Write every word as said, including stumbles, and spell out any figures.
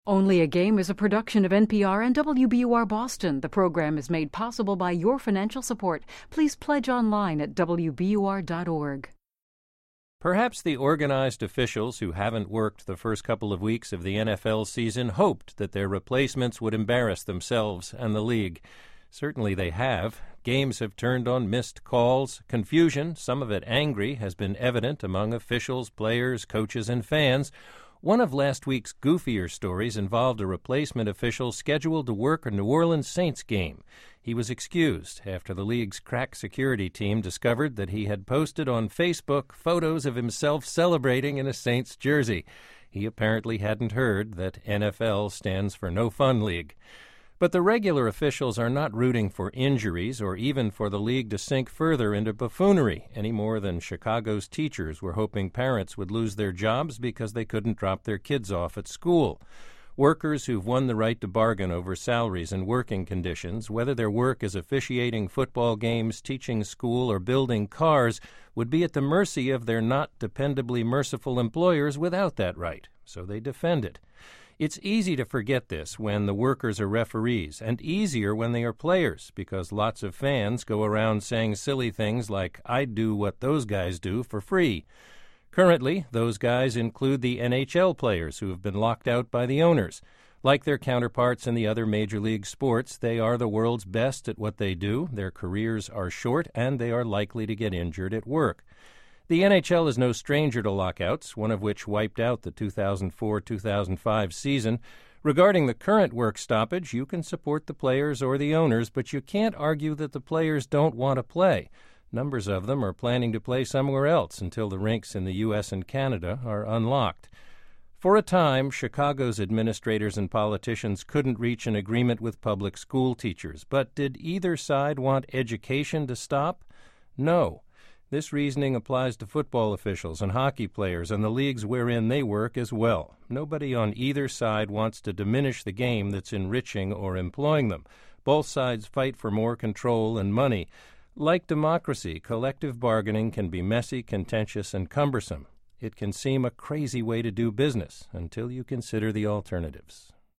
Only a Game is a production of N P R and W B U R Boston. The program is made possible by your financial support. Please pledge online at W B U R dot org. Perhaps the organized officials who haven't worked the first couple of weeks of the N F L season hoped that their replacements would embarrass themselves and the league. Certainly they have. Games have turned on missed calls. Confusion, some of it angry, has been evident among officials, players, coaches, and fans. One of last week's goofier stories involved a replacement official scheduled to work a New Orleans Saints game. He was excused after the league's crack security team discovered that he had posted on Facebook photos of himself celebrating in a Saints jersey. He apparently hadn't heard that N F L stands for No Fun League. But the regular officials are not rooting for injuries or even for the league to sink further into buffoonery, any more than Chicago's teachers were hoping parents would lose their jobs because they couldn't drop their kids off at school. Workers who've won the right to bargain over salaries and working conditions, whether their work is officiating football games, teaching school, or building cars, would be at the mercy of their not dependably merciful employers without that right, so they defend it. It's easy to forget this when the workers are referees, and easier when they are players, because lots of fans go around saying silly things like, "I'd do what those guys do for free." Currently, those guys include the N H L players who have been locked out by the owners. Like their counterparts in the other major league sports, they are the world's best at what they do, their careers are short, and they are likely to get injured at work. The N H L is no stranger to lockouts, one of which wiped out the two thousand four two thousand five season. Regarding the current work stoppage, you can support the players or the owners, but you can't argue that the players don't want to play. Numbers of them are planning to play somewhere else until the rinks in the U S and Canada are unlocked. For a time, Chicago's administrators and politicians couldn't reach an agreement with public school teachers. But did either side want education to stop? No. This reasoning applies to football officials and hockey players and the leagues wherein they work as well. Nobody on either side wants to diminish the game that's enriching or employing them. Both sides fight for more control and money. Like democracy, collective bargaining can be messy, contentious, and cumbersome. It can seem a crazy way to do business until you consider the alternatives.